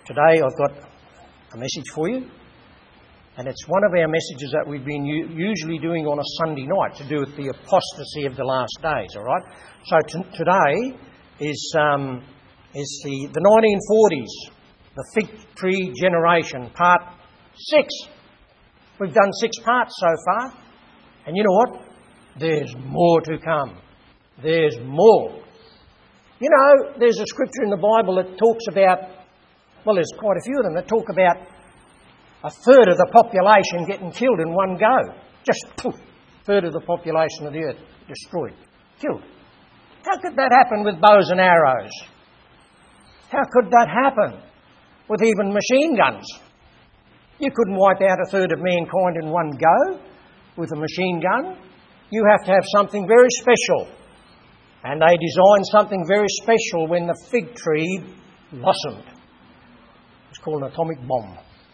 Today I've got a message for you, and it's one of our messages that we've been usually doing on a Sunday night to do with the apostasy of the last days, all right? So today is the 1940s, the fig tree generation, part 6. We've done 6 parts so far, and you know what? There's more to come. There's more. You know, there's a scripture in the Bible that talks about, well, there's quite a few of them that talk about a third of the population getting killed in one go. Just poof, a third of the population of the earth destroyed, killed. How could that happen with bows and arrows? How could that happen with even machine guns? You couldn't wipe out a third of mankind in one go with a machine gun. You have to have something very special. And they designed something very special when the fig tree blossomed. It's called an atomic bomb.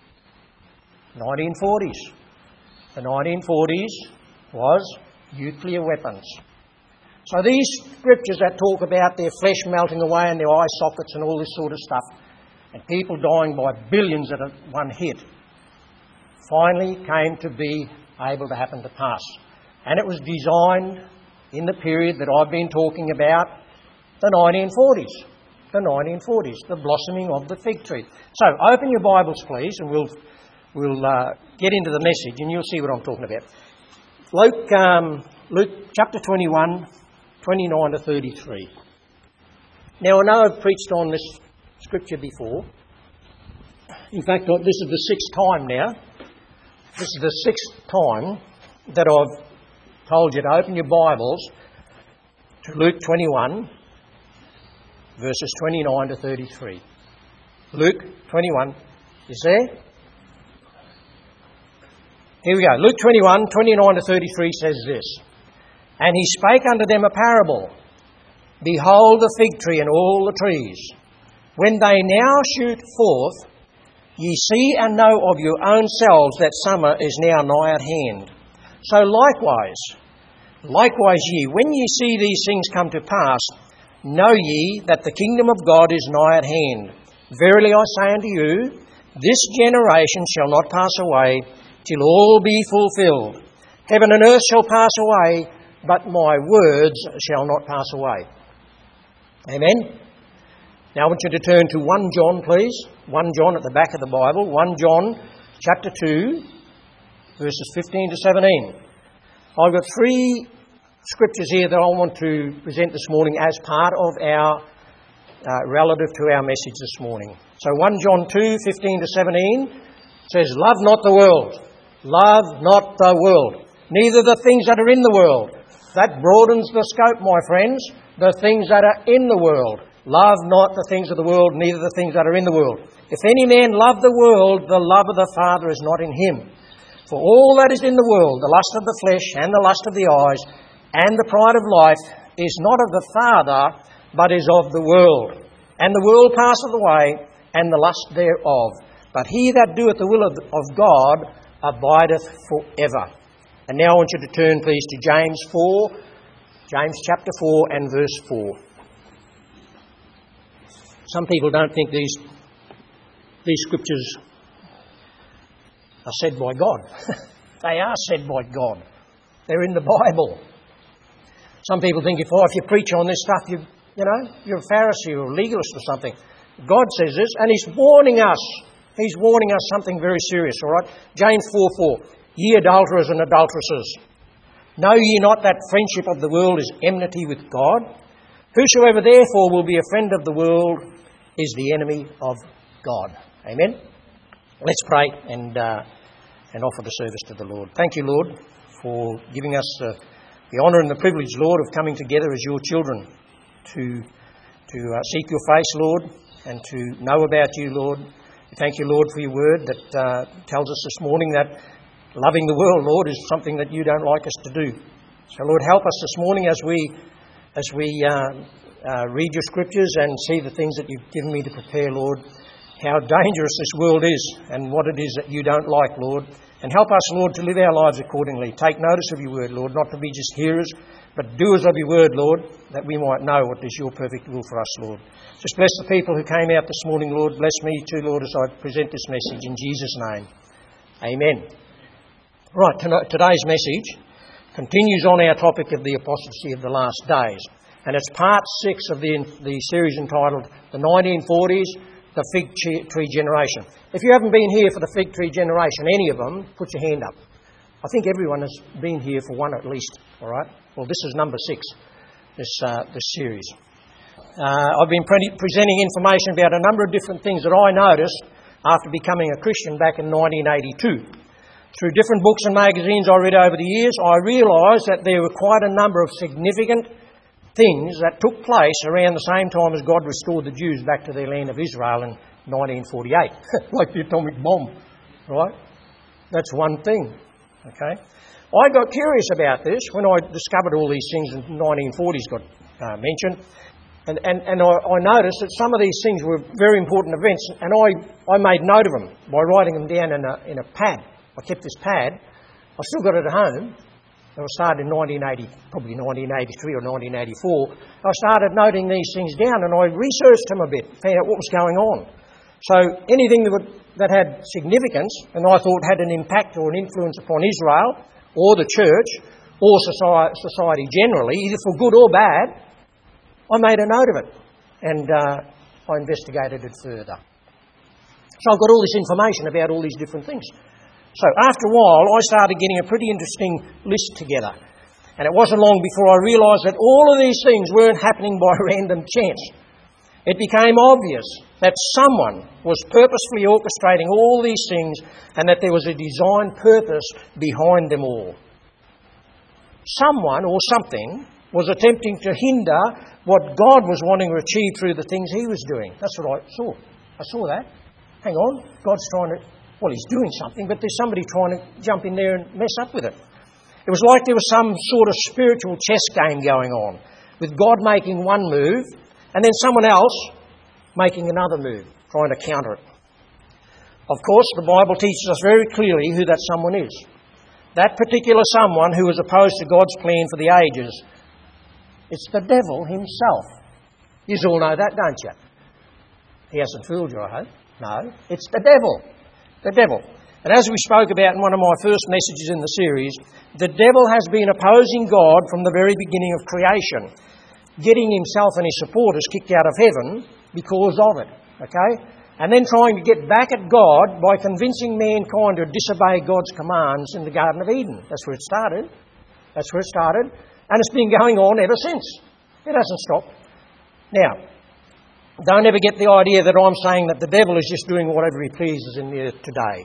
1940s. The 1940s was nuclear weapons. So these scriptures that talk about their flesh melting away and their eye sockets and all this sort of stuff, and people dying by billions at one hit, finally came to be able to happen to pass. And it was designed in the period that I've been talking about, the 1940s. The 1940s, the blossoming of the fig tree. So open your Bibles, please, and we'll get into the message, and you'll see what I'm talking about. Luke chapter 21, 29 to 33. Now, I know I've preached on this scripture before. In fact, this is the 6th time now. This is the 6th time that I've told you to open your Bibles to Luke 21, verses 29 to 33. Luke 21, is there? Here we go. Luke 21, 29 to 33 says this. And he spake unto them a parable. Behold the fig tree and all the trees. When they now shoot forth, ye see and know of your own selves that summer is now nigh at hand. So likewise ye, when ye see these things come to pass, know ye that the kingdom of God is nigh at hand. Verily I say unto you, this generation shall not pass away till all be fulfilled. Heaven and earth shall pass away, but my words shall not pass away. Amen? Now I want you to turn to 1 John, please. 1 John at the back of the Bible. 1 John chapter 2, verses 15 to 17. I've got 3 scriptures here that I want to present this morning as part of our relative to our message this morning. So 1 John 2, 15 to 17 says, Love not the world. Love not the world. Neither the things that are in the world. That broadens the scope, my friends. The things that are in the world. Love not the things of the world, neither the things that are in the world. If any man love the world, the love of the Father is not in him. For all that is in the world, the lust of the flesh and the lust of the eyes and the pride of life is not of the Father, but is of the world. And the world passeth away, and the lust thereof. But he that doeth the will of God abideth forever. And now I want you to turn, please, to James 4, James chapter 4 and verse 4. Some people don't think these scriptures are said by God. They are said by God. They're in the Bible. Some people think if you preach on this stuff, you're a Pharisee or a legalist or something. God says this, and He's warning us. He's warning us something very serious, all right? James 4:4. Ye adulterers and adulteresses, know ye not that friendship of the world is enmity with God? Whosoever therefore will be a friend of the world is the enemy of God. Amen? Let's pray and offer the service to the Lord. Thank you, Lord, for giving us the honour and the privilege, Lord, of coming together as your children to seek your face, Lord, and to know about you, Lord. Thank you, Lord, for your word that tells us this morning that loving the world, Lord, is something that you don't like us to do. So, Lord, help us this morning as we read your scriptures and see the things that you've given me to prepare, Lord, how dangerous this world is and what it is that you don't like, Lord. And help us, Lord, to live our lives accordingly. Take notice of your word, Lord, not to be just hearers, but doers of your word, Lord, that we might know what is your perfect will for us, Lord. Just bless the people who came out this morning, Lord. Bless me too, Lord, as I present this message in Jesus' name. Amen. Right, today's message continues on our topic of the apostasy of the last days. And it's part 6 of the series entitled The 1940s, The Fig Tree Generation. If you haven't been here for the Fig Tree Generation, any of them, put your hand up. I think everyone has been here for one at least, all right? Well, this is number 6, this series. I've been presenting information about a number of different things that I noticed after becoming a Christian back in 1982. Through different books and magazines I read over the years, I realised that there were quite a number of significant things that took place around the same time as God restored the Jews back to their land of Israel in 1948. Like the atomic bomb, right? That's one thing, okay? I got curious about this when I discovered all these things in the 1940s got mentioned. And I noticed that some of these things were very important events, and I made note of them by writing them down in a pad. I kept this pad. I still got it at home. It was started in 1980, probably 1983 or 1984. I started noting these things down, and I researched them a bit, found out what was going on. So anything that had significance, and I thought had an impact or an influence upon Israel or the church or society generally, either for good or bad, I made a note of it, and I investigated it further. So I've got all this information about all these different things. So after a while, I started getting a pretty interesting list together. And it wasn't long before I realised that all of these things weren't happening by random chance. It became obvious that someone was purposefully orchestrating all these things and that there was a design purpose behind them all. Someone or something was attempting to hinder what God was wanting to achieve through the things he was doing. That's what I saw. I saw that. Hang on, God's trying to... Well, he's doing something, but there's somebody trying to jump in there and mess up with it. It was like there was some sort of spiritual chess game going on, with God making one move and then someone else making another move, trying to counter it. Of course, the Bible teaches us very clearly who that someone is. That particular someone who was opposed to God's plan for the ages. It's the devil himself. You all know that, don't you? He hasn't fooled you, I hope. No, it's the devil. The devil. And as we spoke about in one of my first messages in the series, the devil has been opposing God from the very beginning of creation, getting himself and his supporters kicked out of heaven because of it, okay? And then trying to get back at God by convincing mankind to disobey God's commands in the Garden of Eden. That's where it started. That's where it started. And it's been going on ever since. It hasn't stopped. Now, don't ever get the idea that I'm saying that the devil is just doing whatever he pleases in the earth today,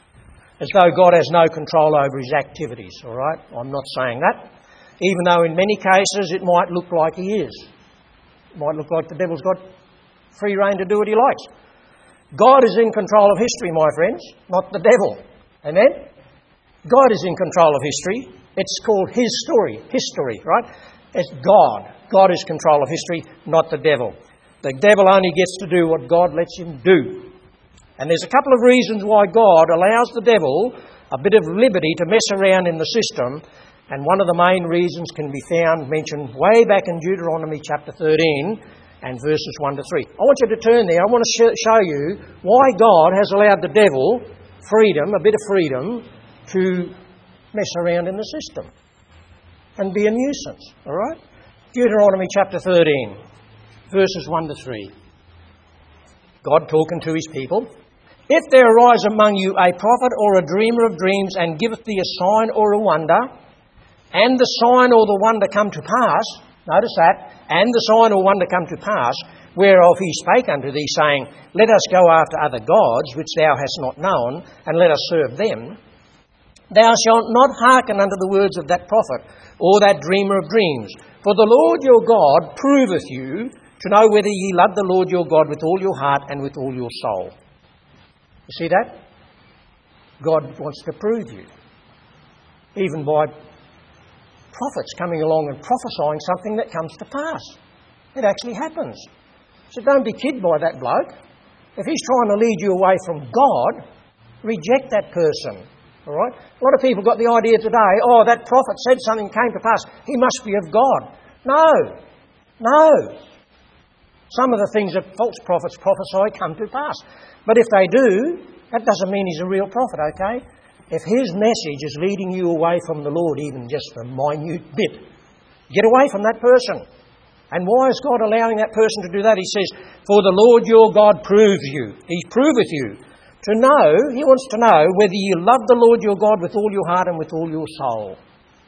as though God has no control over his activities, all right? I'm not saying that, even though in many cases it might look like he is. It might look like the devil's got free rein to do what he likes. God is in control of history, my friends, not the devil. Amen? God is in control of history. It's called his story, history, right? It's God. God is in control of history, not the devil. The devil only gets to do what God lets him do. And there's a couple of reasons why God allows the devil a bit of liberty to mess around in the system. And one of the main reasons can be mentioned way back in Deuteronomy chapter 13 and verses 1 to 3. I want you to turn there. I want to show you why God has allowed the devil freedom, a bit of freedom, to mess around in the system and be a nuisance. All right? Deuteronomy chapter 13. Verses 1 to 3. God talking to his people. If there arise among you a prophet or a dreamer of dreams, and giveth thee a sign or a wonder, and the sign or the wonder come to pass, notice that, and the sign or wonder come to pass, whereof he spake unto thee, saying, Let us go after other gods, which thou hast not known, and let us serve them, thou shalt not hearken unto the words of that prophet, or that dreamer of dreams. For the Lord your God proveth you, to know whether ye love the Lord your God with all your heart and with all your soul. You see that? God wants to prove you. Even by prophets coming along and prophesying something that comes to pass. It actually happens. So don't be kid by that bloke. If he's trying to lead you away from God, reject that person. All right? A lot of people got the idea today, oh, that prophet said something came to pass. He must be of God. No. Some of the things that false prophets prophesy come to pass. But if they do, that doesn't mean he's a real prophet, okay? If his message is leading you away from the Lord, even just a minute bit, get away from that person. And why is God allowing that person to do that? He says, for the Lord your God proves you. He proveth you. To know, he wants to know whether you love the Lord your God with all your heart and with all your soul.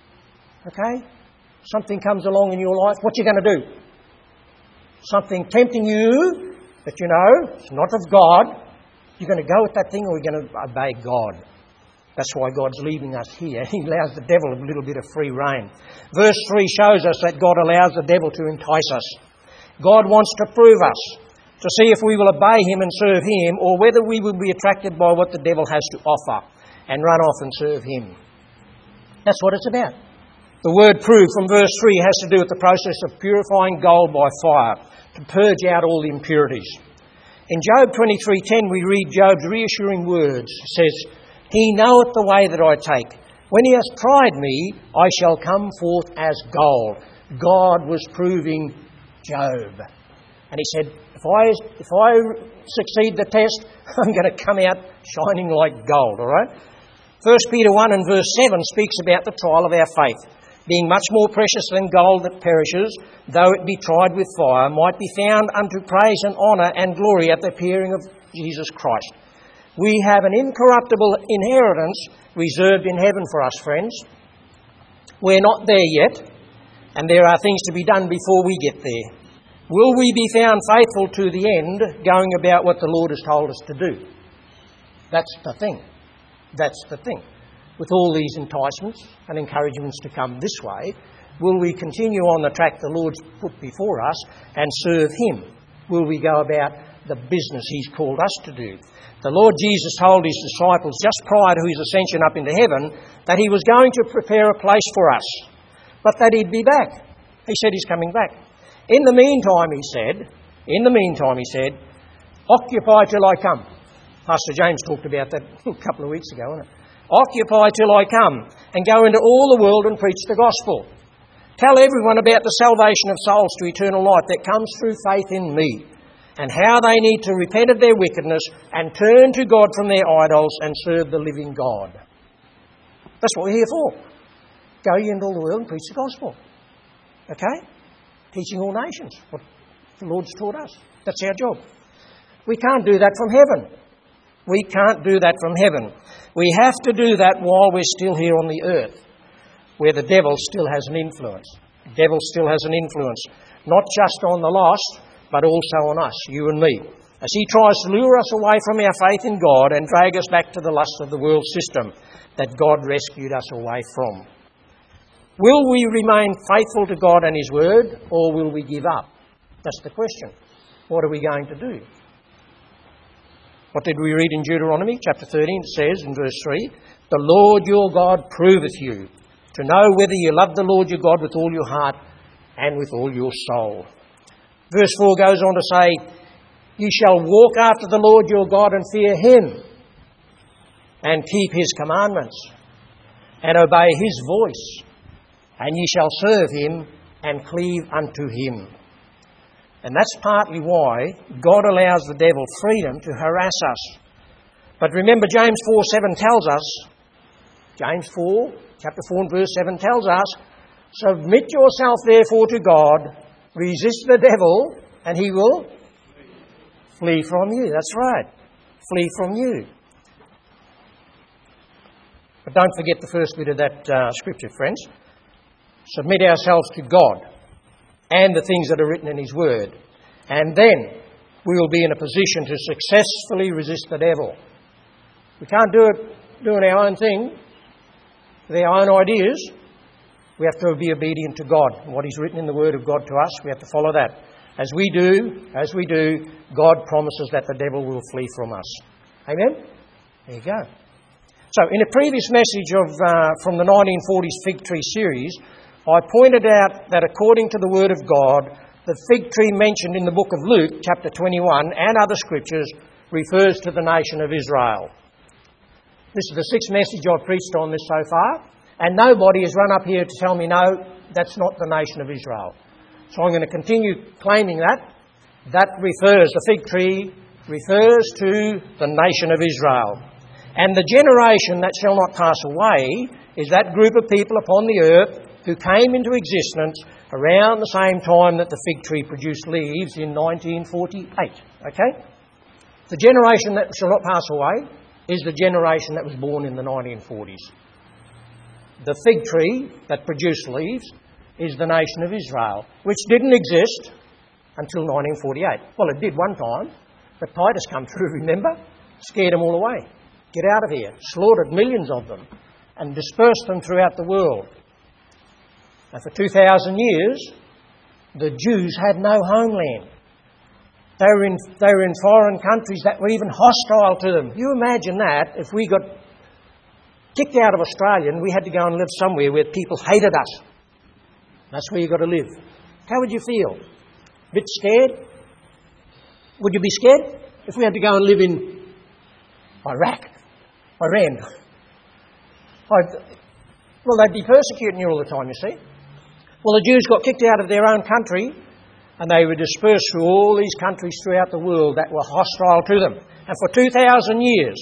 Okay? Something comes along in your life, what are you going to do? Something tempting you that you know it's not of God. You're going to go with that thing or you're going to obey God. That's why God's leaving us here. He allows the devil a little bit of free rein. Verse 3 shows us that God allows the devil to entice us. God wants to prove us, to see if we will obey him and serve him, or whether we will be attracted by what the devil has to offer and run off and serve him. That's what it's about. The word prove from verse 3 has to do with the process of purifying gold by fire, to purge out all the impurities. In Job 23:10 we read Job's reassuring words. It says, he knoweth the way that I take. When he has tried me, I shall come forth as gold. God was proving Job. And he said, if I succeed the test, I'm going to come out shining like gold, all right? 1 Peter 1 and verse 7 speaks about the trial of our faith, being much more precious than gold that perishes, though it be tried with fire, might be found unto praise and honour and glory at the appearing of Jesus Christ. We have an incorruptible inheritance reserved in heaven for us, friends. We're not there yet, and there are things to be done before we get there. Will we be found faithful to the end, going about what the Lord has told us to do? That's the thing. That's the thing. With all these enticements and encouragements to come this way, will we continue on the track the Lord's put before us and serve him? Will we go about the business he's called us to do? The Lord Jesus told his disciples just prior to his ascension up into heaven that he was going to prepare a place for us, but that he'd be back. He said he's coming back. In the meantime, he said, occupy till I come. Pastor James talked about that a couple of weeks ago, wasn't it? Occupy till I come, and go into all the world and preach the gospel. Tell everyone about the salvation of souls to eternal life that comes through faith in me, and how they need to repent of their wickedness and turn to God from their idols and serve the living God. That's what we're here for. Go ye into all the world and preach the gospel. Okay? Teaching all nations, what the Lord's taught us. That's our job. We can't do that from heaven. We can't do that from heaven. We have to do that while we're still here on the earth, where the devil still has an influence. The devil still has an influence, not just on the lost, but also on us, you and me, as he tries to lure us away from our faith in God and drag us back to the lust of the world system that God rescued us away from. Will we remain faithful to God and his word, or will we give up? That's the question. What are we going to do? What did we read in Deuteronomy chapter 13? It says in verse 3, the Lord your God proveth you, to know whether you love the Lord your God with all your heart and with all your soul. Verse 4 goes on to say, you shall walk after the Lord your God and fear him, and keep his commandments, and obey his voice, and ye shall serve him and cleave unto him. And that's partly why God allows the devil freedom to harass us. But remember, James 4:7 tells us, chapter 4 and verse 7 tells us, submit yourself therefore to God, resist the devil, and he will flee from you. That's right. Flee from you. But don't forget the first bit of that scripture, friends. Submit ourselves to God and the things that are written in his word. And then we will be in a position to successfully resist the devil. We can't do it doing our own thing, with our own ideas. We have to be obedient to God. And what he's written in the word of God to us, we have to follow that. As we do, God promises that the devil will flee from us. Amen? There you go. So, in a previous message from the 1940s Fig Tree series, I pointed out that according to the Word of God, the fig tree mentioned in the book of Luke, chapter 21, and other scriptures, refers to the nation of Israel. This is the sixth message I've preached on this so far, and nobody has run up here to tell me, no, that's not the nation of Israel. So I'm going to continue claiming that. That refers, the fig tree refers to the nation of Israel. And the generation that shall not pass away is that group of people upon the earth who came into existence around the same time that the fig tree produced leaves in 1948. Okay? The generation that shall not pass away is the generation that was born in the 1940s. The fig tree that produced leaves is the nation of Israel, which didn't exist until 1948. Well, it did one time, but Titus come through, remember? Scared them all away. Get out of here. Slaughtered millions of them and dispersed them throughout the world. And for 2,000 years, the Jews had no homeland. They were in foreign countries that were even hostile to them. You imagine that if we got kicked out of Australia and we had to go and live somewhere where people hated us. That's where you've got to live. How would you feel? A bit scared? Would you be scared if we had to go and live in Iran? Well, they'd be persecuting you all the time, you see. Well, the Jews got kicked out of their own country and they were dispersed through all these countries throughout the world that were hostile to them. And for 2,000 years,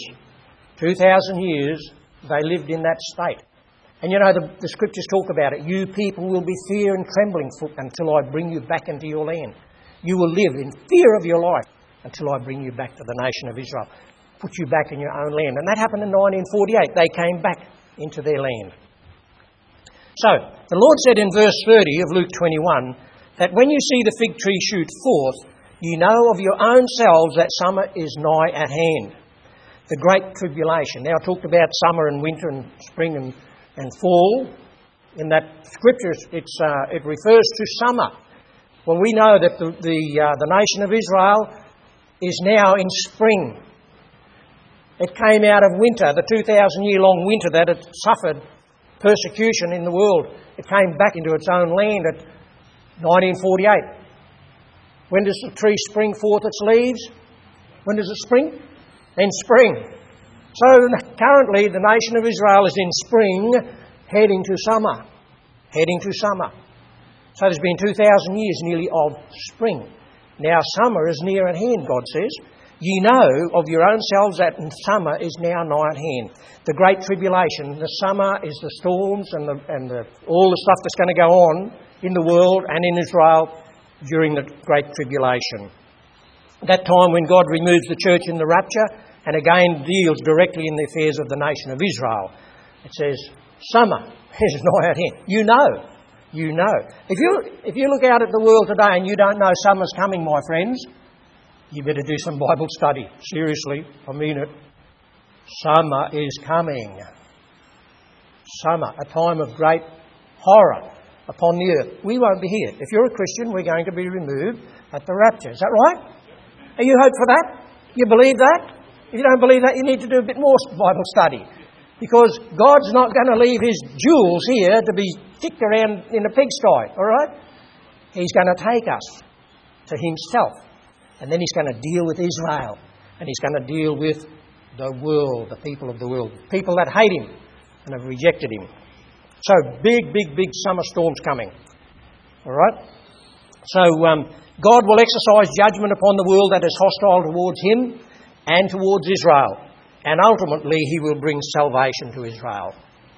they lived in that state. And you know, the scriptures talk about it. You people will be fear and trembling until I bring you back into your land. You will live in fear of your life until I bring you back to the nation of Israel. Put you back in your own land. And that happened in 1948. They came back into their land. So, the Lord said in verse 30 of Luke 21, that when you see the fig tree shoot forth, you know of your own selves that summer is nigh at hand. The great tribulation. Now, I talked about summer and winter and spring and fall. In that scripture, it refers to summer. Well, we know that the nation of Israel is now in spring. It came out of winter, the 2,000-year-long winter that had suffered persecution in the world. It came back into its own land at 1948. When does the tree spring forth its leaves? When does it spring? In spring. So currently the nation of Israel is in spring, heading to summer. So there's been 2,000 years nearly of spring. Now summer is near at hand, God says. Ye know of your own selves that summer is now nigh at hand. The great tribulation, the summer is the storms and all the stuff that's going to go on in the world and in Israel during the great tribulation. That time when God removes the church in the rapture and again deals directly in the affairs of the nation of Israel. It says, summer is nigh at hand. You know. If you look out at the world today and you don't know summer's coming, my friends, you better do some Bible study. Seriously, I mean it. Summer is coming. Summer, a time of great horror upon the earth. We won't be here. If you're a Christian, we're going to be removed at the rapture. Is that right? Are you hope for that? You believe that? If you don't believe that, you need to do a bit more Bible study. Because God's not going to leave His jewels here to be kicked around in a pigsty, all right? He's going to take us to Himself. And then He's going to deal with Israel. And He's going to deal with the world, the people of the world. People that hate Him and have rejected Him. So big summer storms coming. All right? So God will exercise judgment upon the world that is hostile towards Him and towards Israel. And ultimately He will bring salvation to Israel.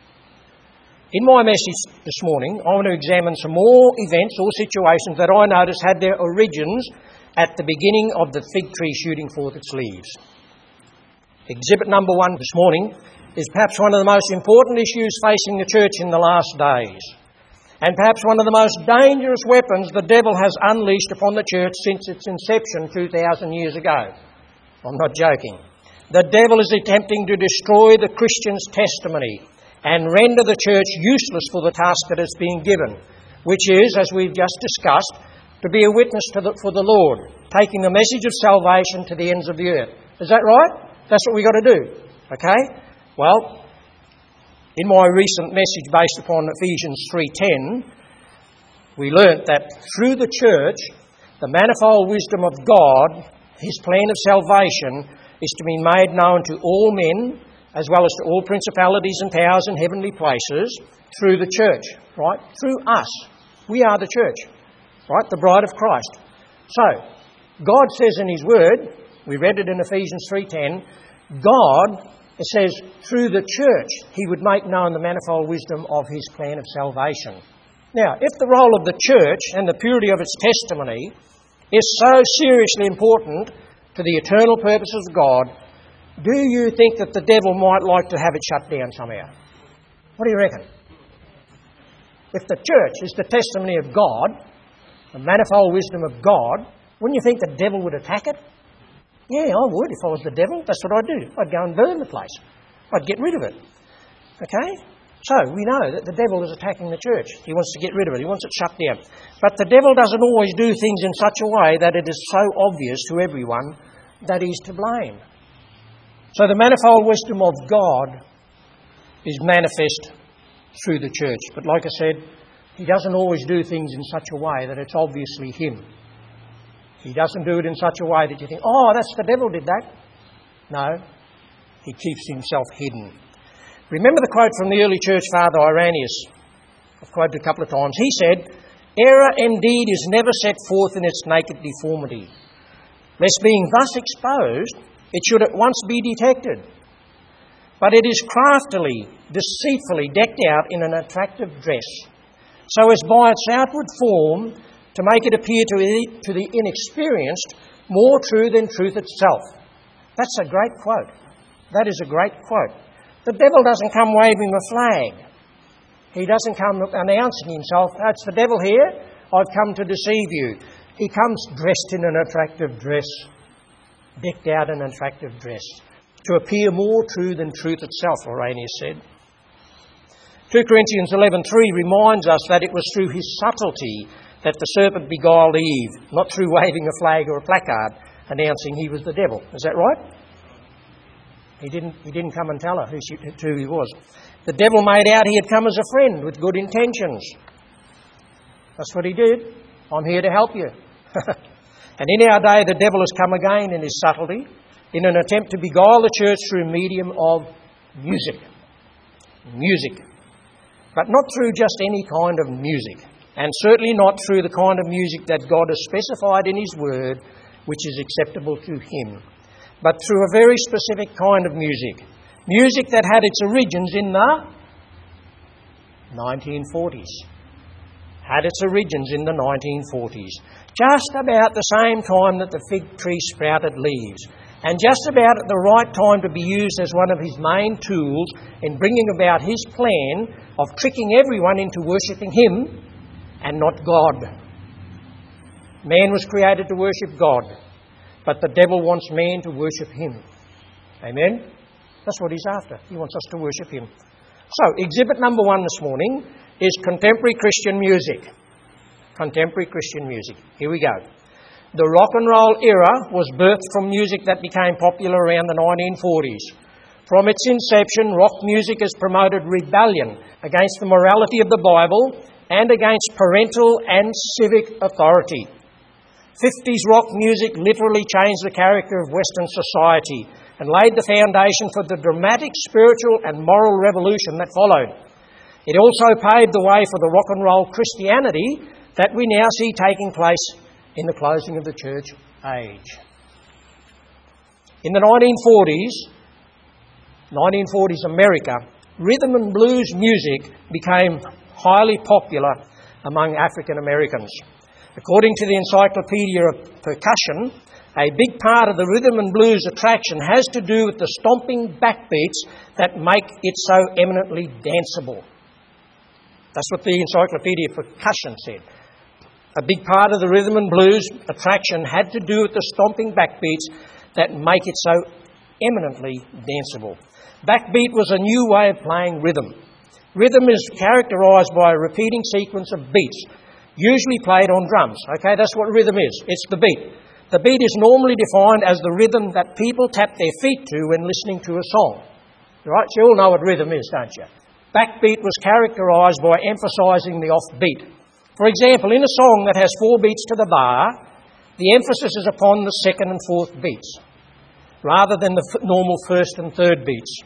In my message this morning, I want to examine some more events or situations that I noticed had their origins at the beginning of the fig tree shooting forth its leaves. Exhibit number 1 this morning is perhaps one of the most important issues facing the church in the last days, and perhaps one of the most dangerous weapons the devil has unleashed upon the church since its inception 2,000 years ago. I'm not joking. The devil is attempting to destroy the Christian's testimony and render the church useless for the task that is being given, which is, as we've just discussed, to be a witness for the Lord, taking the message of salvation to the ends of the earth. Is that right? That's what we've got to do. Okay? Well, in my recent message based upon Ephesians 3:10, we learnt that through the church, the manifold wisdom of God, His plan of salvation, is to be made known to all men as well as to all principalities and powers in heavenly places, through the church, right? Through us. We are the church, right? The bride of Christ. So, God says in His Word, we read it in Ephesians 3:10, God, it says, through the church, He would make known the manifold wisdom of His plan of salvation. Now, if the role of the church and the purity of its testimony is so seriously important to the eternal purposes of God, do you think that the devil might like to have it shut down somehow? What do you reckon? If the church is the testimony of God, the manifold wisdom of God, wouldn't you think the devil would attack it? Yeah, I would. If I was the devil, that's what I'd do. I'd go and burn the place. I'd get rid of it. Okay? So, we know that the devil is attacking the church. He wants to get rid of it. He wants it shut down. But the devil doesn't always do things in such a way that it is so obvious to everyone that he's to blame. So the manifold wisdom of God is manifest through the church. But like I said, He doesn't always do things in such a way that it's obviously Him. He doesn't do it in such a way that you think, oh, that's the devil did that. No, He keeps Himself hidden. Remember the quote from the early church father Irenaeus? I've quoted a couple of times. He said, "Error indeed is never set forth in its naked deformity. Lest being thus exposed, it should at once be detected. But it is craftily, deceitfully decked out in an attractive dress, so as by its outward form to make it appear to the inexperienced more true than truth itself." That's a great quote. That is a great quote. The devil doesn't come waving a flag. He doesn't come announcing himself, "Oh, it's the devil here, I've come to deceive you." He comes dressed in an attractive dress, decked out in an attractive dress, to appear more true than truth itself, Irenaeus said. 2 Corinthians 11:3 reminds us that it was through his subtlety that the serpent beguiled Eve, not through waving a flag or a placard announcing he was the devil. Is that right? He didn't come and tell her who he was. The devil made out he had come as a friend with good intentions. That's what he did. I'm here to help you. And in our day, the devil has come again in his subtlety in an attempt to beguile the church through a medium of music. Music. But not through just any kind of music. And certainly not through the kind of music that God has specified in His Word, which is acceptable to Him. But through a very specific kind of music. Music that had its origins in the 1940s. Had its origins in the 1940s. Just about the same time that the fig tree sprouted leaves. And just about at the right time to be used as one of His main tools in bringing about His plan of tricking everyone into worshipping Him and not God. Man was created to worship God, but the devil wants man to worship him. Amen? That's what he's after. He wants us to worship him. So, exhibit number 1 this morning is contemporary Christian music. Contemporary Christian music. Here we go. The rock and roll era was birthed from music that became popular around the 1940s. From its inception, rock music has promoted rebellion against the morality of the Bible and against parental and civic authority. 50s rock music literally changed the character of Western society and laid the foundation for the dramatic spiritual and moral revolution that followed. It also paved the way for the rock and roll Christianity that we now see taking place in the closing of the church age. In the 1940s America, rhythm and blues music became highly popular among African Americans. According to the Encyclopedia of Percussion, a big part of the rhythm and blues attraction has to do with the stomping backbeats that make it so eminently danceable. That's what the Encyclopedia of Percussion said. A big part of the rhythm and blues attraction had to do with the stomping backbeats that make it so eminently danceable. Backbeat was a new way of playing rhythm. Rhythm is characterised by a repeating sequence of beats, usually played on drums. Okay, that's what rhythm is. It's the beat. The beat is normally defined as the rhythm that people tap their feet to when listening to a song. Right? So you all know what rhythm is, don't you? Backbeat was characterised by emphasising the offbeat. For example, in a song that has 4 beats to the bar, the emphasis is upon the second and fourth beats, rather than the normal first and third beats.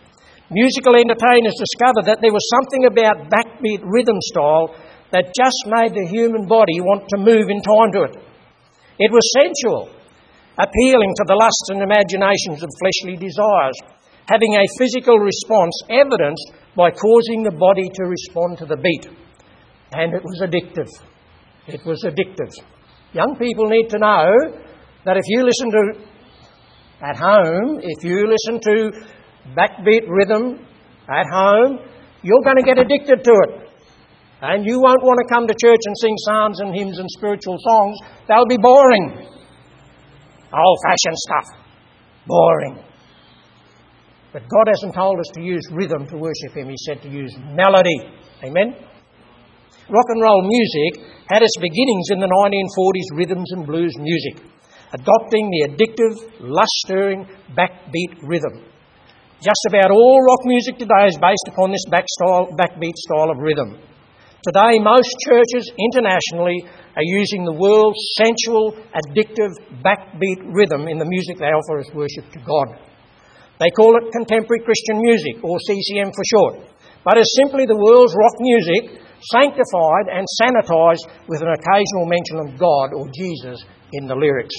Musical entertainers discovered that there was something about backbeat rhythm style that just made the human body want to move in time to it. It was sensual, appealing to the lusts and imaginations of fleshly desires, having a physical response evidenced by causing the body to respond to the beat. And it was addictive. It was addictive. Young people need to know that if you listen to, at home, if you listen to backbeat rhythm at home, you're going to get addicted to it. And you won't want to come to church and sing psalms and hymns and spiritual songs. They'll be boring. Old-fashioned stuff. Boring. But God hasn't told us to use rhythm to worship Him. He said to use melody. Amen? Rock and roll music had its beginnings in the 1940s rhythms and blues music, adopting the addictive, lust-stirring backbeat rhythm. Just about all rock music today is based upon this backbeat style of rhythm. Today, most churches internationally are using the world's sensual, addictive, backbeat rhythm in the music they offer as worship to God. They call it contemporary Christian music, or CCM for short, but it's simply the world's rock music, sanctified and sanitised with an occasional mention of God or Jesus in the lyrics.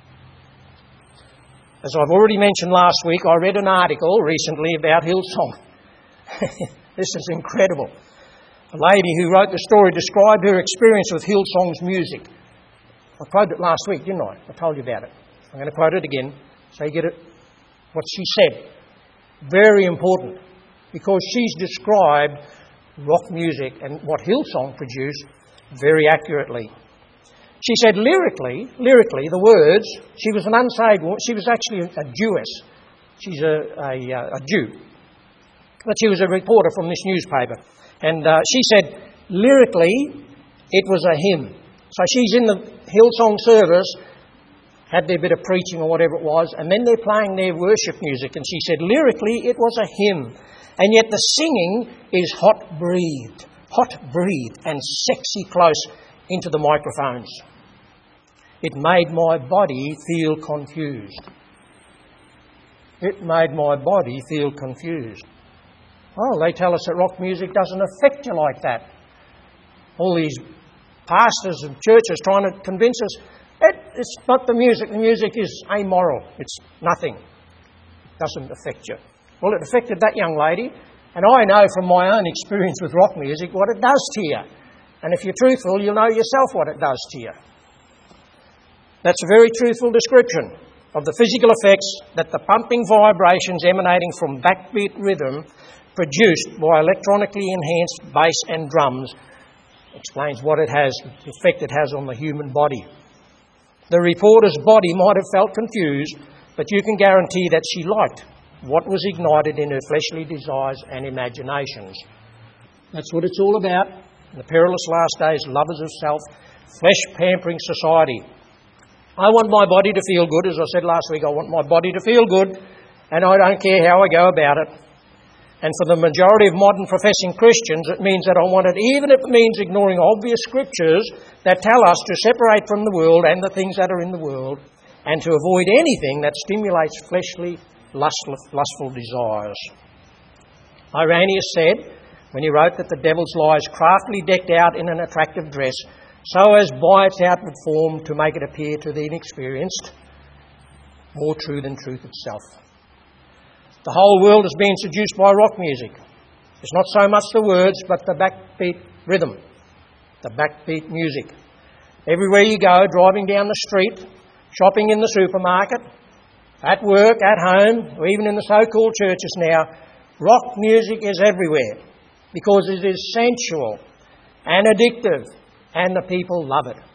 As I've already mentioned last week, I read an article recently about Hillsong. This is incredible. A lady who wrote the story described her experience with Hillsong's music. I quoted it last week, didn't I? I told you about it. I'm going to quote it again so you get it. What she said. Very important, because she's described rock music and what Hillsong produced very accurately. She said lyrically, the words, she was an unsaved woman. She was actually a Jewess. She's a Jew. But she was a reporter from this newspaper. And she said, lyrically, it was a hymn. So she's in the Hillsong service, had their bit of preaching or whatever it was, and then they're playing their worship music. And she said, lyrically, it was a hymn. And yet the singing is hot-breathed and sexy close into the microphones. It made my body feel confused. It made my body feel confused. Oh, they tell us that rock music doesn't affect you like that. All these pastors and churches trying to convince us, it's not the music. The music is amoral. It's nothing. It doesn't affect you. Well, it affected that young lady, and I know from my own experience with rock music what it does to you. And if you're truthful, you'll know yourself what it does to you. That's a very truthful description of the physical effects that the pumping vibrations emanating from backbeat rhythm produced by electronically enhanced bass and drums explains what it has, the effect it has on the human body. The reporter's body might have felt confused, but you can guarantee that she liked what was ignited in her fleshly desires and imaginations. That's what it's all about. In the perilous last days, lovers of self, flesh-pampering society. I want my body to feel good. As I said last week, I want my body to feel good, and I don't care how I go about it. And for the majority of modern professing Christians, it means that I want it, even if it means ignoring obvious scriptures that tell us to separate from the world and the things that are in the world, and to avoid anything that stimulates fleshly, lustful desires. Irenaeus said, when he wrote that the devil's lie is craftily decked out in an attractive dress, so as by its outward form to make it appear to the inexperienced more true than truth itself. The whole world is being seduced by rock music. It's not so much the words, but the backbeat rhythm, the backbeat music. Everywhere you go, driving down the street, shopping in the supermarket, at work, at home, or even in the so-called churches now, rock music is everywhere because it is sensual and addictive, and the people love it.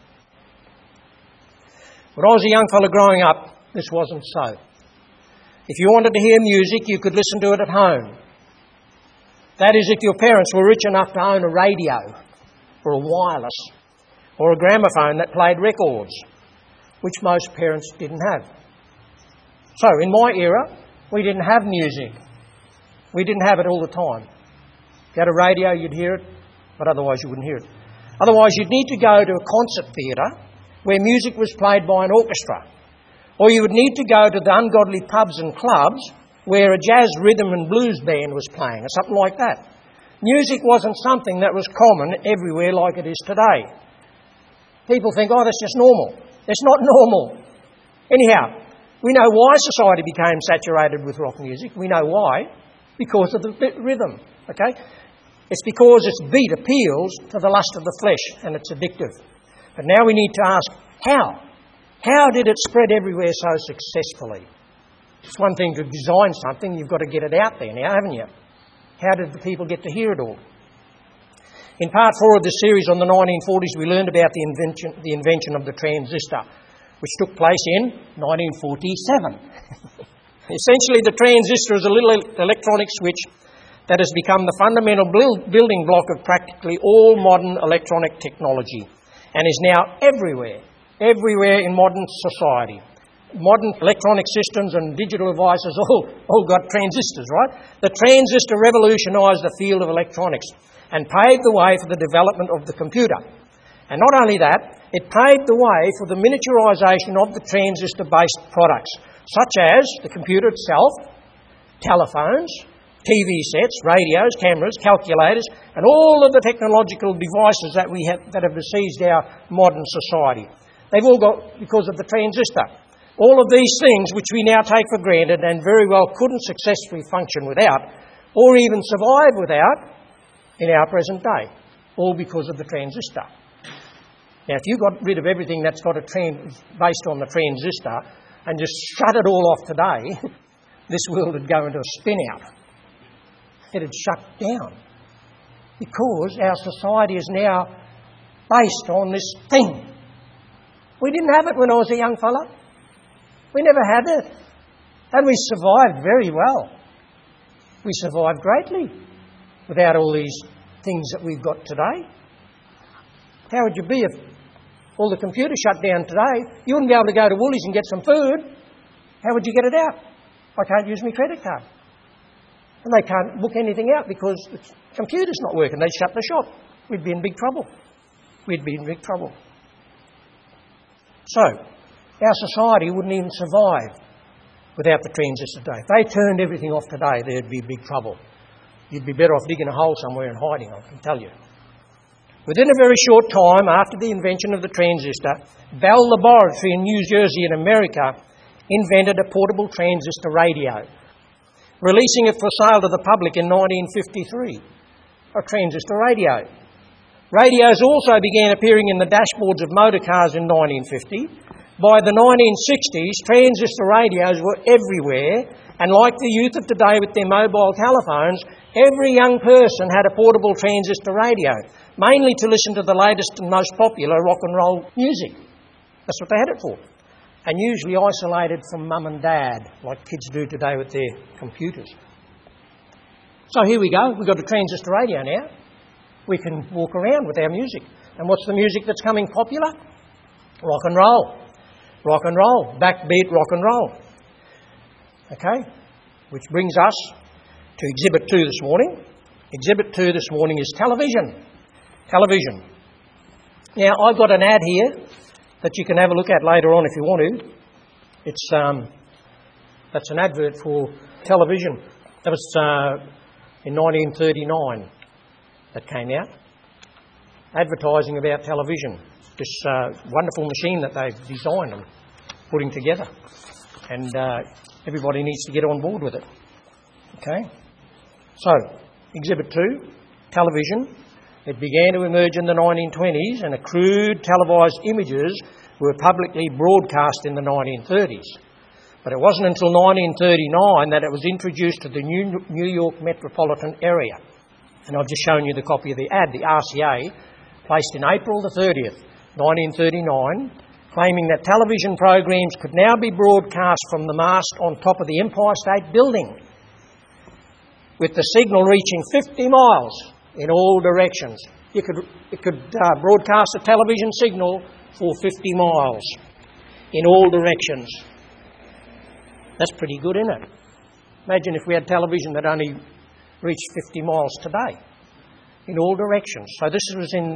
When I was a young fellow growing up, this wasn't so. If you wanted to hear music, you could listen to it at home. That is, if your parents were rich enough to own a radio, or a wireless, or a gramophone that played records, which most parents didn't have. So, in my era, we didn't have music. We didn't have it all the time. If you had a radio, you'd hear it, but otherwise you wouldn't hear it. Otherwise, you'd need to go to a concert theatre where music was played by an orchestra. Or you would need to go to the ungodly pubs and clubs where a jazz rhythm and blues band was playing or something like that. Music wasn't something that was common everywhere like it is today. People think, oh, that's just normal. It's not normal. Anyhow, we know why society became saturated with rock music. We know why. Because of the rhythm, okay? It's because its beat appeals to the lust of the flesh and it's addictive. But now we need to ask, how? How did it spread everywhere so successfully? It's one thing to design something, you've got to get it out there now, haven't you? How did the people get to hear it all? In part 4 of the series on the 1940s, we learned about the invention of the transistor, which took place in 1947. Essentially, the transistor is a little electronic switch that has become the fundamental building block of practically all modern electronic technology and is now everywhere in modern society. Modern electronic systems and digital devices all got transistors, right? The transistor revolutionised the field of electronics and paved the way for the development of the computer. And not only that, it paved the way for the miniaturisation of the transistor-based products, such as the computer itself, telephones, TV sets, radios, cameras, calculators, and all of the technological devices that have besieged our modern society. They've all got because of the transistor. All of these things which we now take for granted and very well couldn't successfully function without, or even survive without, in our present day, all because of the transistor. Now, if you got rid of everything that's got based on the transistor and just shut it all off today, this world would go into a spin-out. It had shut down because our society is now based on this thing. We didn't have it when I was a young fella. We never had it. And we survived very well. We survived greatly without all these things that we've got today. How would you be if all the computers shut down today? You wouldn't be able to go to Woolies and get some food. How would you get it out? I can't use my credit card. And they can't book anything out because the computer's not working. They shut the shop. We'd be in big trouble. We'd be in big trouble. So, our society wouldn't even survive without the transistor today. If they turned everything off today, there'd be big trouble. You'd be better off digging a hole somewhere and hiding, I can tell you. Within a very short time after the invention of the transistor, Bell Laboratory in New Jersey in America invented a portable transistor radio, releasing it for sale to the public in 1953. A transistor radio. Radios also began appearing in the dashboards of motor cars in 1950. By the 1960s, transistor radios were everywhere, and like the youth of today with their mobile telephones, every young person had a portable transistor radio, mainly to listen to the latest and most popular rock and roll music. That's what they had it for. And usually isolated from mum and dad, like kids do today with their computers. So here we go. We've got a transistor radio now. We can walk around with our music. And what's the music that's coming popular? Rock and roll. Rock and roll. Backbeat rock and roll. Okay? Which brings us to Exhibit 2 this morning. Exhibit 2 this morning is television. Television. Now, I've got an ad here that you can have a look at later on if you want to. That's an advert for television. That was in 1939 that came out. Advertising about television. This wonderful machine that they've designed and putting together. And everybody needs to get on board with it. Okay? So, Exhibit 2, television. It began to emerge in the 1920s and crude televised images were publicly broadcast in the 1930s. But it wasn't until 1939 that it was introduced to the New York metropolitan area. And I've just shown you the copy of the ad, the RCA, placed in April the 30th, 1939, claiming that television programs could now be broadcast from the mast on top of the Empire State Building, with the signal reaching 50 miles in all directions. It could broadcast a television signal for 50 miles in all directions. That's pretty good, isn't it? Imagine if we had television that only reached 50 miles today in all directions. So this was in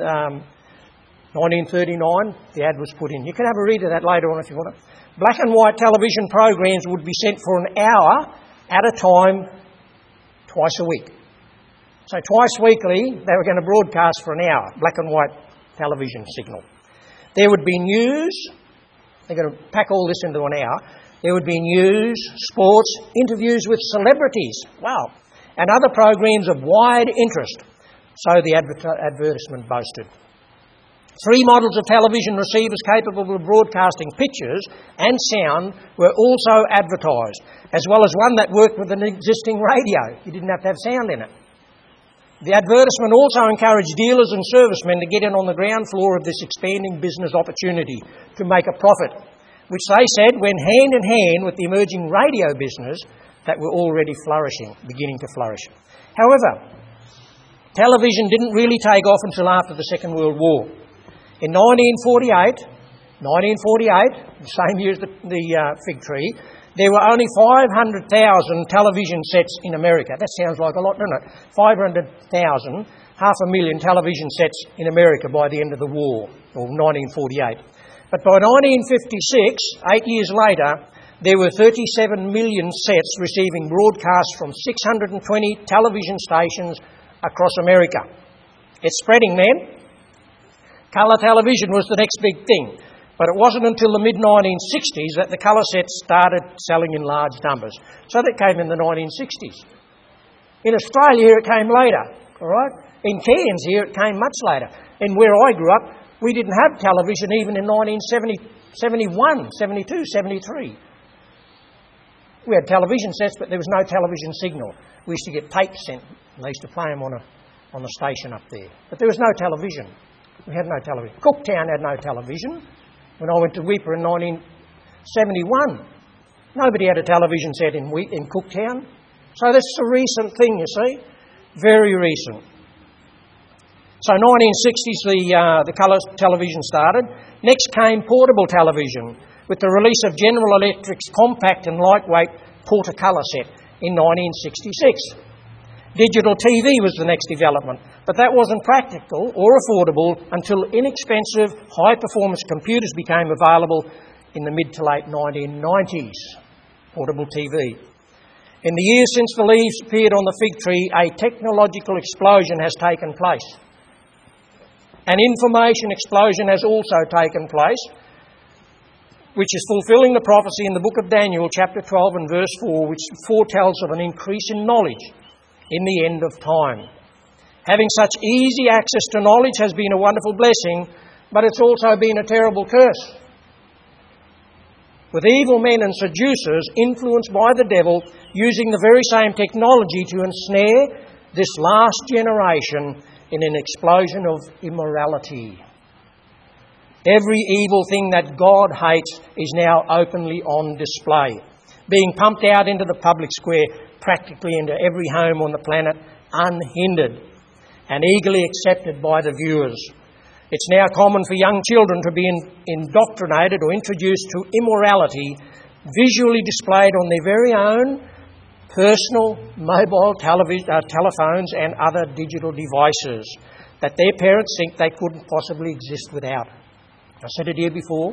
1939, the ad was put in. You can have a read of that later on if you want to. Black and white television programs would be sent for an hour at a time, twice a week. So twice weekly, they were going to broadcast for an hour, black and white television signal. There would be news. They're going to pack all this into an hour. There would be news, sports, interviews with celebrities. Wow. And other programs of wide interest. So the advertisement boasted. 3 models of television receivers capable of broadcasting pictures and sound were also advertised, as well as one that worked with an existing radio. You didn't have to have sound in it. The advertisement also encouraged dealers and servicemen to get in on the ground floor of this expanding business opportunity to make a profit, which they said went hand in hand with the emerging radio business that were already beginning to flourish. However, television didn't really take off until after the Second World War. In 1948, the same year as the fig tree, there were only 500,000 television sets in America. That sounds like a lot, doesn't it? 500,000, 500,000 television sets in America by the end of the war, or 1948. But by 1956, 8 years later, there were 37 million sets receiving broadcasts from 620 television stations across America. It's spreading, man. Colour television was the next big thing. But it wasn't until the mid-1960s that the colour sets started selling in large numbers. So that came in the 1960s. In Australia, it came later, all right? In Cairns here, it came much later. And where I grew up, we didn't have television even in 1971, 72, 73. We had television sets, but there was no television signal. We used to get tapes sent. They used to play them on the station up there. But there was no television. We had no television. Cooktown had no television. When I went to Weipa in 1971, nobody had a television set in Cooktown. So this is a recent thing, you see. Very recent. So 1960s, the colour television started. Next came portable television with the release of General Electric's compact and lightweight Portacolour set in 1966. Digital TV was the next development, but that wasn't practical or affordable until inexpensive, high-performance computers became available in the mid to late 1990s. Portable TV. In the years since the leaves appeared on the fig tree, a technological explosion has taken place. An information explosion has also taken place, which is fulfilling the prophecy in the book of Daniel, chapter 12 and verse 4, which foretells of an increase in knowledge in the end of time. Having such easy access to knowledge has been a wonderful blessing, but it's also been a terrible curse. With evil men and seducers influenced by the devil using the very same technology to ensnare this last generation in an explosion of immorality. Every evil thing that God hates is now openly on display, being pumped out into the public square, practically into every home on the planet, unhindered and eagerly accepted by the viewers. It's now common for young children to be indoctrinated or introduced to immorality, visually displayed on their very own personal mobile telephones and other digital devices that their parents think they couldn't possibly exist without. I said it here before.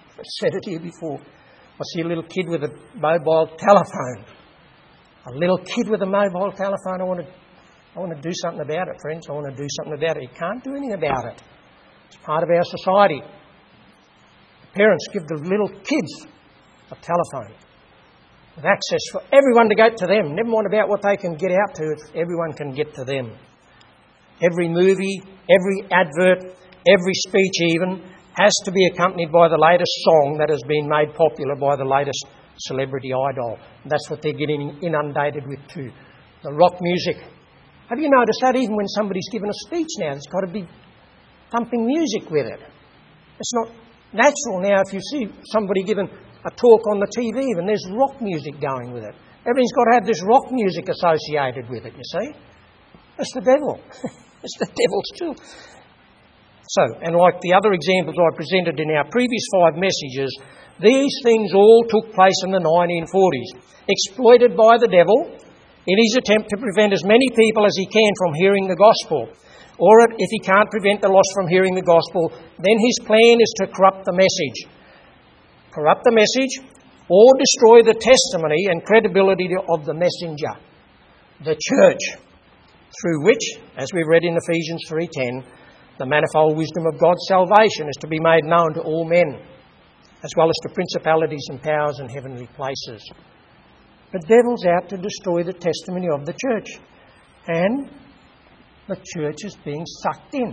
I see a little kid with a mobile telephone. A little kid with a mobile telephone. I want to do something about it, friends. I want to do something about it. You can't do anything about it. It's part of our society. Parents give the little kids a telephone with access for everyone to go to them. Never mind about what they can get out to. Everyone can get to them. Every movie, every advert, every speech even has to be accompanied by the latest song that has been made popular by the latest celebrity idol. And that's what they're getting inundated with too. The rock music. Have you noticed that even when somebody's given a speech now, there's got to be thumping music with it. It's not natural now if you see somebody giving a talk on the TV even there's rock music going with it. Everything's got to have this rock music associated with it, you see. It's the devil. It's the devil's tool. So, and like the other examples I presented in our previous 5 messages, these things all took place in the 1940s, exploited by the devil in his attempt to prevent as many people as he can from hearing the gospel. Or if he can't prevent the lost from hearing the gospel, then his plan is to corrupt the message. Corrupt the message or destroy the testimony and credibility of the messenger, the church, through which, as we read in Ephesians 3:10, the manifold wisdom of God's salvation is to be made known to all men, as well as to principalities and powers in heavenly places. The devil's out to destroy the testimony of the church, and the church is being sucked in.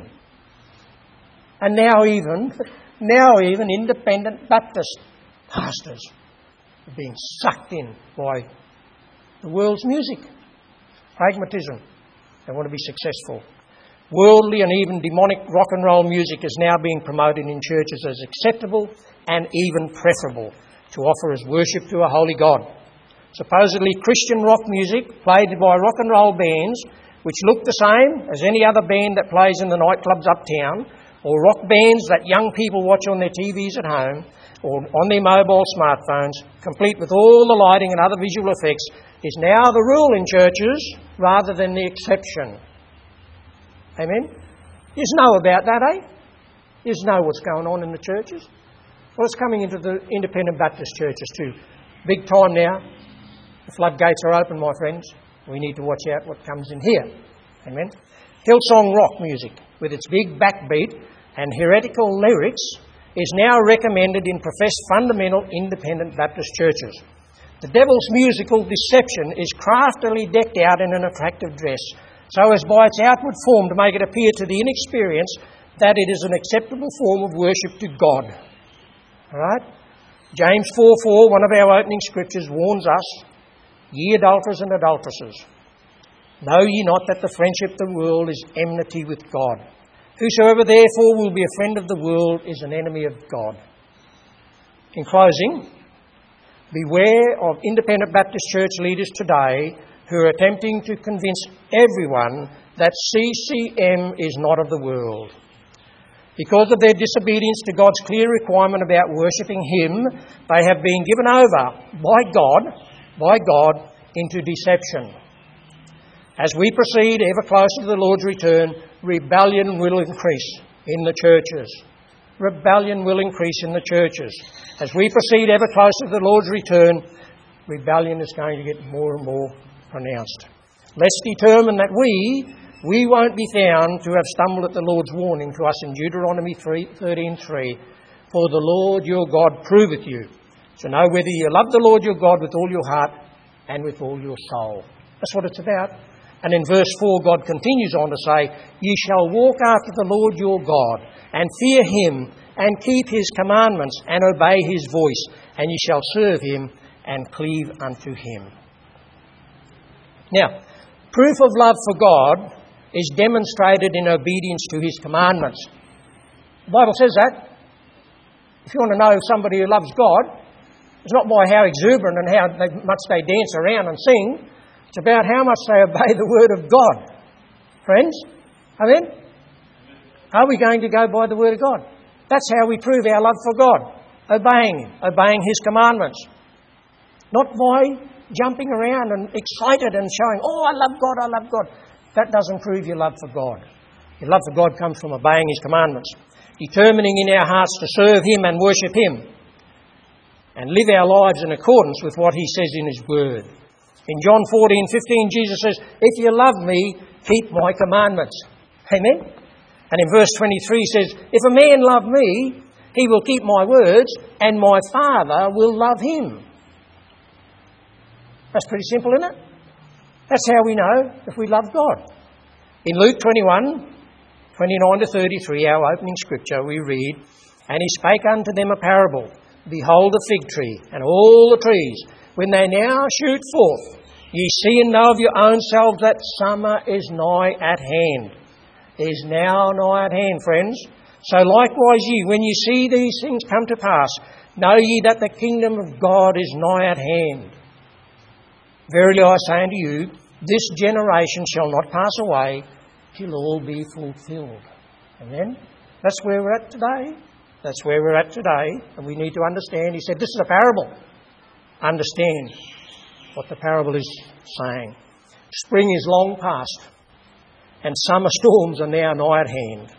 And now even independent Baptist pastors are being sucked in by the world's music. Pragmatism. They want to be successful. Worldly and even demonic rock and roll music is now being promoted in churches as acceptable and even preferable to offer as worship to a holy God. Supposedly Christian rock music played by rock and roll bands which look the same as any other band that plays in the nightclubs uptown, or rock bands that young people watch on their TVs at home or on their mobile smartphones, complete with all the lighting and other visual effects, is now the rule in churches rather than the exception. Amen? You know about that, eh? You know what's going on in the churches. Well, it's coming into the independent Baptist churches too. Big time now. The floodgates are open, my friends. We need to watch out what comes in here. Amen? Hillsong rock music, with its big backbeat and heretical lyrics, is now recommended in professed fundamental independent Baptist churches. The devil's musical deception is craftily decked out in an attractive dress, so as by its outward form to make it appear to the inexperienced that it is an acceptable form of worship to God. All right? James 4:4, one of our opening scriptures, warns us, "Ye adulterers and adulteresses, know ye not that the friendship of the world is enmity with God? Whosoever therefore will be a friend of the world is an enemy of God." In closing, beware of independent Baptist church leaders today who are attempting to convince everyone that CCM is not of the world. Because of their disobedience to God's clear requirement about worshipping Him, they have been given over by God into deception. As we proceed ever closer to the Lord's return, rebellion will increase in the churches. Rebellion will increase in the churches. As we proceed ever closer to the Lord's return, rebellion is going to get more and more pronounced. Let's determine that we won't be found to have stumbled at the Lord's warning to us in Deuteronomy 13:3, "For the Lord your God proveth you, to know whether you love the Lord your God with all your heart and with all your soul." That's what it's about. And in verse 4, God continues on to say, "Ye shall walk after the Lord your God, and fear Him, and keep His commandments, and obey His voice, and ye shall serve Him, and cleave unto Him." Now, proof of love for God is demonstrated in obedience to His commandments. The Bible says that. If you want to know somebody who loves God, it's not by how exuberant and how much they dance around and sing. It's about how much they obey the Word of God. Friends? Amen? Are we going to go by the Word of God? That's how we prove our love for God. Obeying Him, obeying His commandments. Not by jumping around and excited and showing, "Oh, I love God, I love God." That doesn't prove your love for God. Your love for God comes from obeying His commandments. Determining in our hearts to serve Him and worship Him. And live our lives in accordance with what He says in His Word. In John 14:15, Jesus says, "If you love me, keep my commandments." Amen? And in verse 23 says, "If a man love me, he will keep my words, and my Father will love him." That's pretty simple, isn't it? That's how we know if we love God. In Luke 21:29-33, our opening scripture, we read, "And He spake unto them a parable. Behold the fig tree, and all the trees, when they now shoot forth, ye see and know of your own selves that summer is nigh at hand." It is now nigh at hand, friends. "So likewise ye, when ye see these things come to pass, know ye that the kingdom of God is nigh at hand. Verily I say unto you, this generation shall not pass away till all be fulfilled." Amen? That's where we're at today. That's where we're at today. And we need to understand. He said, this is a parable. Understand what the parable is saying. Spring is long past, and summer storms are now nigh at hand.